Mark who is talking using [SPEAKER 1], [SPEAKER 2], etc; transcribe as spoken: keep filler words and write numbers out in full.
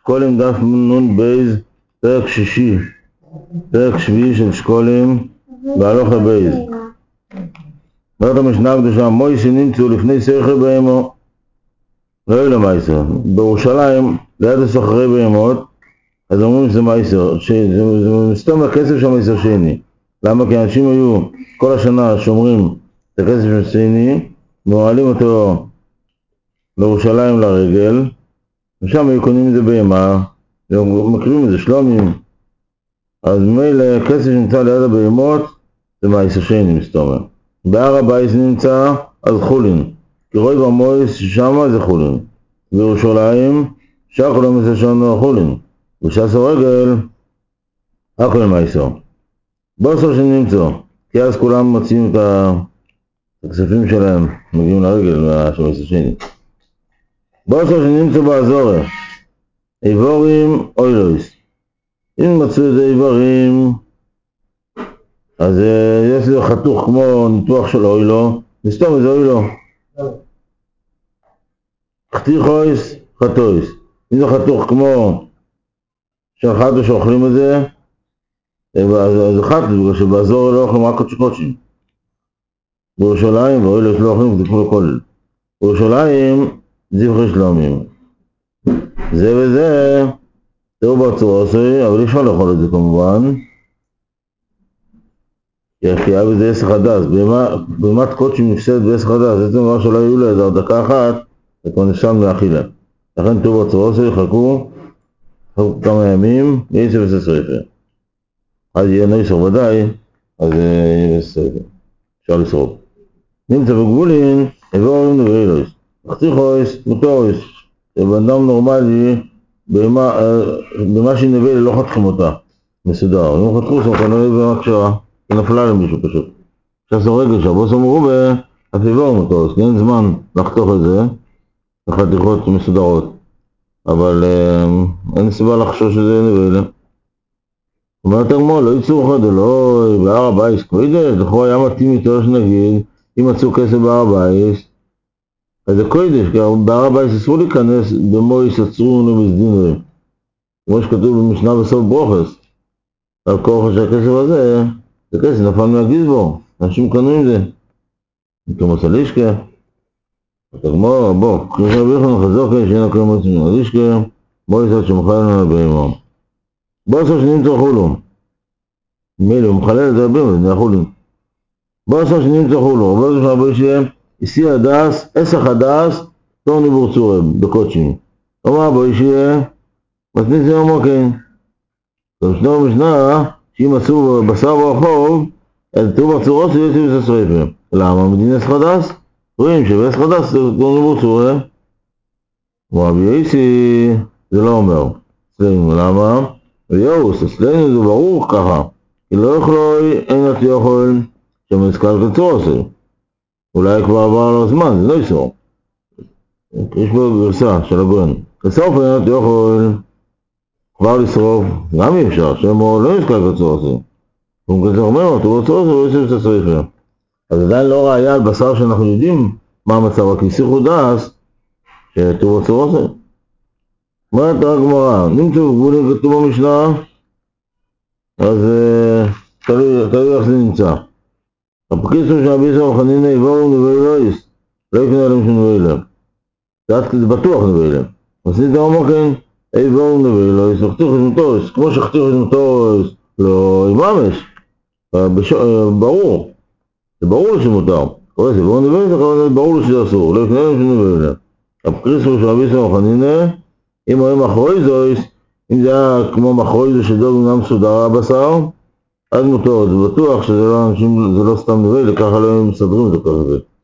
[SPEAKER 1] שקולים דף נון בייז, פרק שישי, פרק שביעי של שקולים, בהלוכה בייז. אומרת המשנה הקדושה, מוישה נמצאו לפני סוחרי בהמו, לא יהיה למייסר. בירושלים, ליד הסוחרי בהמות, אז אומרים שזה מייסר, שזה מסתום לכסף של מייסר שני. למה? כי אנשים היו כל השנה שומרים את הכסף של שני, מועלים אותו לירושלים לרגל, ושם היו קונים את זה בהמה, ומקריבים את זה שלומים. אז מילא כסף שנמצא ליד הבהמות, זה מייסר שני מסתום. בהר הבית נמצא, אז חולין. כי רוי במויס ששמה זה חולין. בירושלים, שחו לא מסר שלנו חולין. בשעס הרגל, הכל מייסר. בוסר שנמצא, כי אז כולם מוצאים את הכספים שלהם, מגיעים לרגל מהשמייסר שני. בוסר שנמצא באזורי, איבורים אוילויס. אם מצאו את זה איבורים, אז יש לזה חתוך כמו ניתוח של אוילו, נסתום איזה אוילו. חתיכויס, חתויס. אם זה חתוך כמו של חתו שאוכלים את זה, אז זה חתו, בגלל שבאזור לא אוכלים רק קודשי קודשים. בירושלים, ואוילו שלא אוכלים, זה כמו כולל. בירושלים, זבחי שלומים. זה וזה, זהו בצורה עשוי, אבל אי אפשר לאכול את זה כמובן. כי היה בזה עסק הדס, בהמת קודשים נפסדת בעסק הדס, זה דבר שלא היו לה, זה דקה אחת, זה כבר נשם להאכילה. לכן טוב בצורה עשוי, חכו, חכו כמה ימים, יעשה בסשריפה. אז יהיה נויסר ודאי, אז יהיה בסשריפה. אפשר לשרוף. נמצא בגבולין, איבורים ואילויס. חתיכויס, מוטוריס. בן אדם נורמלי, במה שהיא נביא לא חתכים אותה, מסודר. אם חתכו שם, כנראה במה קשרה, היא נפלה למישהו פשוט. שעשו רגל שהבוס אמרו בה, אף איבורים אותו, כי אין זמן לחתוך את זה, לחתיכות מסודרות. אבל אין סיבה לחשוב שזה נביא. אומרת הגמרא, לא יצאו אחד אלוהי, בהר הבית, קוידש, לכאורה היה מתאים יותר שנגיד, אם מצאו כסף בהר הבית, אז זה קוידש, כי בהר הבית אסור להיכנס במויס עצרו ובסדינרי. כמו שכתוב במשנה בסוף ברוכס, על כורח שהכסף הזה, זה כסף נפל מהגזבור, אנשים קנו עם זה. כמו סלישקה, אתה גמור, בוא, כמו שביכון חזור כן שאין הקרם עצמי, סלישקה, מויס עד שמחל לנו בהימם. בוא עשו שנים צרכו לו. מילא, הוא מחלל את זה הרבה, זה החולים. בוא עשו שנים צרכו לו, בוא עשו שהרבה שיהיה, הסיר הדס, עסח הדס, תור ניבור צורם, בקודשים. אמר בו שיהיה, מסניס זה המוקן. ובשנה ובשנה, שאם עשו בשר ברחוב, אז תור בצורות זה יוצאים בסשריפה. למה? מדין עסח הדס? רואים שבעסח הדס תור ניבור צורם. אמר בייסי, זה לא אומר. אצלנו, למה? ויוס, אצלנו זה ברור ככה, כי לא יכלוי, אין את יכול, שמזכר קצור עושה. אולי כבר עבר לו זמן, זה לא יסור. יש פה גרסה של הגוין. לסוף אין את יכול, כבר לשרוף, גם אי אפשר, שמו לא נזכר קצור עושה. הוא כזה אומר, הוא קצור עושה, הוא יושב את הסריפה. אז עדיין לא ראיה על בשר שאנחנו יודעים מה המצב, רק יסיחו דס, שתור קצור עושה. אומרת הגמרא, נמצא בגבולים כתוב במשנה, אז תלוי איך זה נמצא. הפקיסו שהביסו חנינה איבורים נבואילויס, לא יקנה עליהם שנבואילם. זה בטוח נבואילם. עשית המוקן, איבורים נבואילויס, וחתיך חשמתוריס, כמו שחתיך חשמתוריס, לא איממש, ברור, זה ברור שמותר. כל זה, איבורים נבואילויס, ברור שזה אסור, לא יקנה עליהם שנבואילם. הפקיסו שהביסו חנינה, אם רואים אחרוי זויס, אם זה היה כמו מחרוי זו שדוג גם מסודר הבשר, אז מותר, זה בטוח שזה לא, אנשים, זה לא סתם נביא, לככה לא הם מסדרים את זה ככה.